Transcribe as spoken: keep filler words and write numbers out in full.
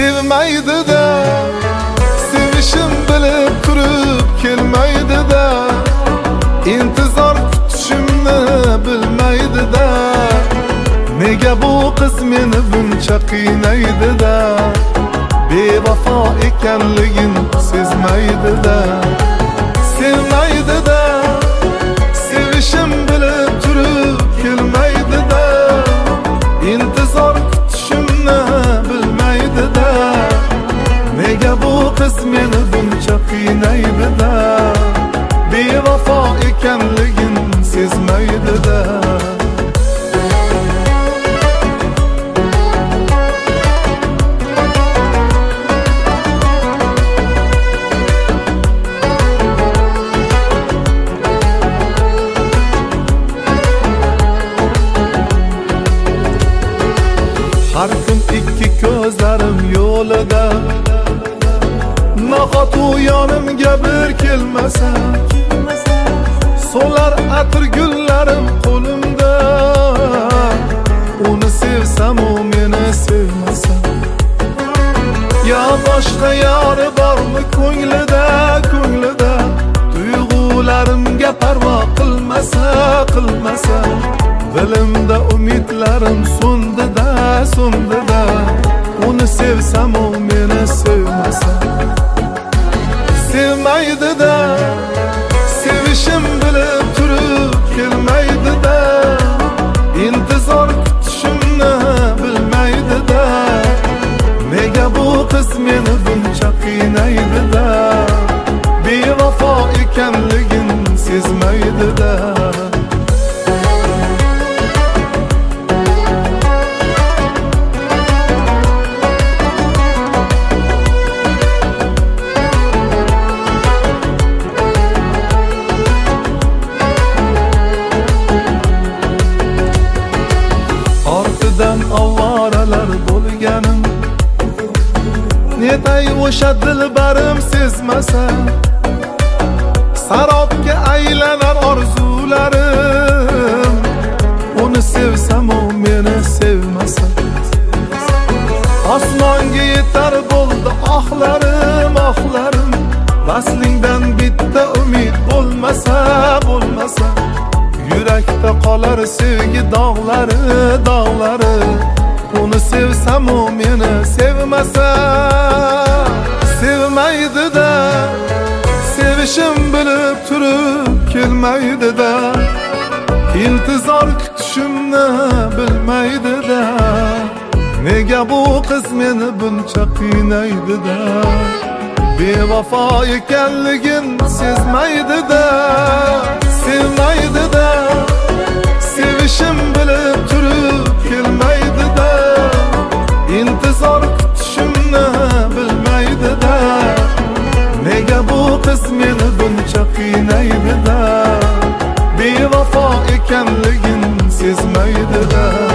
sevmaydi-da, sevishim bilib turib kelmaydi-da, intizor kutishimni bilmaydi-da, nega bu qiz meni buncha qiynaydi-da, bevafo ekanligin sezmaydi-da, sevmaydi-da, sevishim bilib turib kelmaydi-da, intizor kutishimni bilmaydi-da, nega bu qiz meni buncha qiynaydi-da, bevafo ekanligin sezmaydi-da. Har kun ikki ko'zlarim yo'lida, nahot u yonimga bir kelmasa, so'lar atir gullarim qo'limda, uni sevsam u meni sevmasa, yo boshqa yori bormi ko'nglida, ko'nglida, tuyg'ularimga parvo qilmasa, qilmasa, dilimda umidlarim so'ndi-da, so'ndi-da, uni sevsam u meni sevmasa, sevmaydi-da, sevishim bilib turib kelmaydi-da, intizor kutishimni bilmaydi-da, nega bu qiz meni buncha qiynaydi-da, bevafo ekanligin sezmaydi-da. Avvoralar bo'lganim, netay o'sha dilbarim sezmasa, sarobga aylanar orzularim, uni sevsam u meni sevmasa, osmonga yetar bo'ldi ohlarim, ohlarim, vaslingdan bitta umid bo'lmasa, bo'lmasa, yurakda qolar sevgi dog'lari, dog'lari, uni sevsam u meni sevmasa, sevmaydi-da, sevishim bilib turib kelmaydi-da, intizor kutishimni bilmaydi-da, nega bu qiz meni buncha qiynaydi-da, bevafo ekanligin sezmaydi-da, sevmaydi-da, sevishim bilib turib kelmaydi-da, intizor kutishimni bilmaydi-da, nega bu qiz meni buncha qiynaydi-da, bevafo ekanligin sezmaydi-da.